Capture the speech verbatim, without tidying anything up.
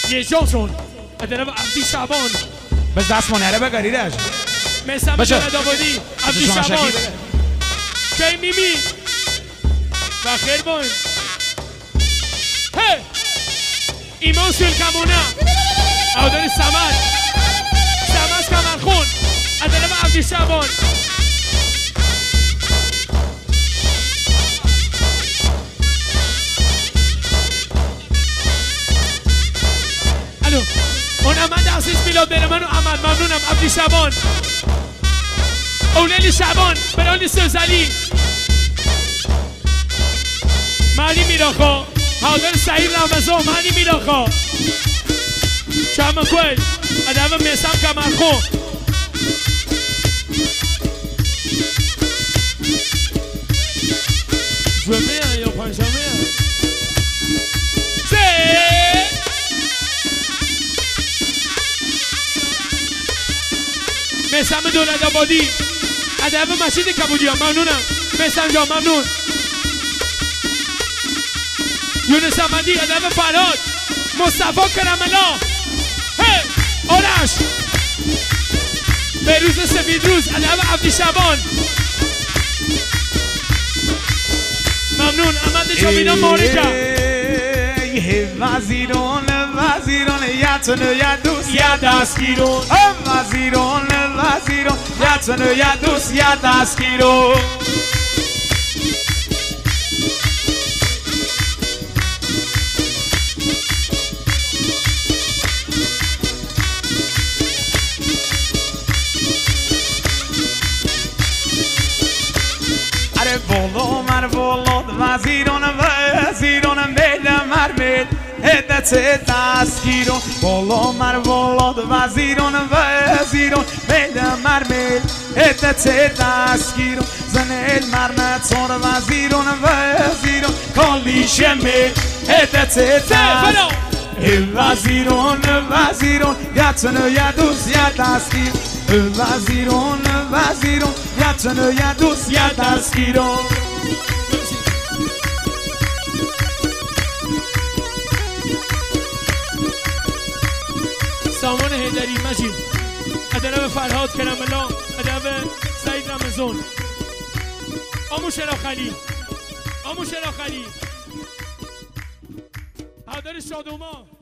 یه جانسون ادنه عبدی شعبان بس دست منهره بگریرش میسم جاند آبادی عبدی شعبان کی میمی و خیر باین هی ایمان سویل کمونه اوداری سمت سمت کمرخون ادنه عبدی شعبان اون امد عزیز میلاد بره منو امد ممنونم عبدی شعبان اولیلی شعبان برانی سوزلی معنی میراخا حاضر سعید رمضان معنی میراخا چمکوی ادامه میسم کمرخون جمعه یا پنجمه میسم دولت آبادی ادب مسجد کبودی ها ممنونم میسم جان ممنون یونس احمدی ادب فرهاد مصطفی کرملا هی آرش بروز سفید روز ادب عبدی شعبان ممنون احمد جاویدان مارکه وزیران وزیران یتن یا دوست یا دستگیرون وزیران وزیران یتن یا دوست یا دستگیرون اره بولو مر بولو وزیران وزیران میل مر میل هدت دستگیرون بالا مر بالاد وزیران وزیران میل مر میل هدت دستگیرون زنیل مر نتار وزیران وزیران کالیش میل هدت دستگیرون وزیران وزیران یتن یدوز ید دستگیر وزیران وزیران یتن یدوز ید دستگیرون سامان هیدری مجید ادنه فرهاد کرملا ادنه سعید رمضان آمو شراخلی آمو شراخلی حاضر شادوما